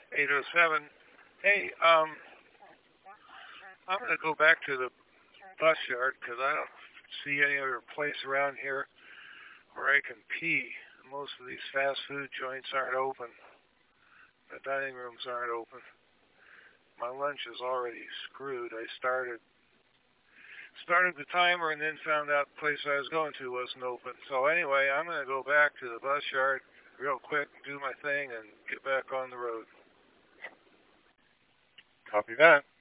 807. Hey, I'm going to go back to the bus yard because I don't see any other place around here where I can pee. Most of these fast food joints aren't open. The dining rooms aren't open. My lunch is already screwed. I started the timer and then found out the place I was going to wasn't open. So anyway, I'm going to go back to the bus yard real quick, do my thing, and get back on the road. Copy that.